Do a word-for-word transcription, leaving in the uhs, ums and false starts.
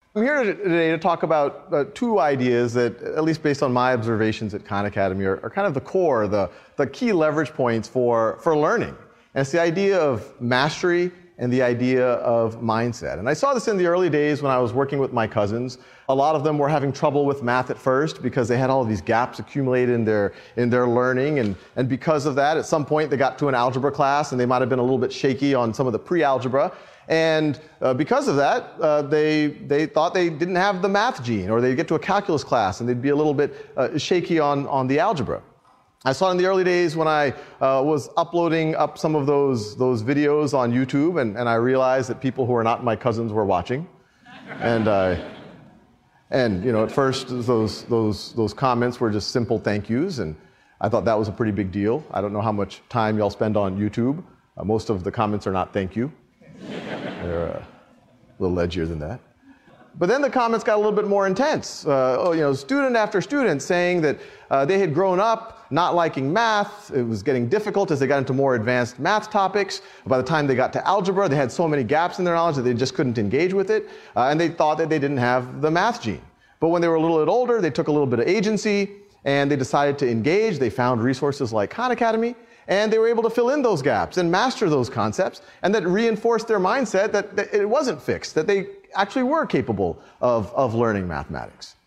I'm here today to talk about uh, two ideas that, at least based on my observations at Khan Academy, are, are kind of the core, the, the key leverage points for, for learning. And it's the idea of mastery and the idea of mindset. And I saw this in the early days when I was working with my cousins. A lot of them were having trouble with math at first because they had all of these gaps accumulated in their, in their learning. And, and because of that, at some point they got to an algebra class and they might have been a little bit shaky on some of the pre-algebra. And uh, because of that, uh, they, they thought they didn't have the math gene, or they'd get to a calculus class and they'd be a little bit uh, shaky on, on the algebra. I saw it in the early days when I uh, was uploading up some of those, those videos on YouTube, and, and I realized that people who are not my cousins were watching. And, uh, and you know, at first those, those, those comments were just simple thank yous, and I thought that was a pretty big deal. I don't know how much time y'all spend on YouTube. Uh, most of the comments are not thank you. They're uh, a little edgier than that. But then the comments got a little bit more intense. Uh, oh, you know, student after student saying that uh, they had grown up not liking math. It was getting difficult as they got into more advanced math topics. By the time they got to algebra, they had so many gaps in their knowledge that they just couldn't engage with it. Uh, and they thought that they didn't have the math gene. But when they were a little bit older, they took a little bit of agency and they decided to engage. They found resources like Khan Academy, and they were able to fill in those gaps and master those concepts, and that reinforced their mindset that, that it wasn't fixed, that they actually were capable of, of learning mathematics.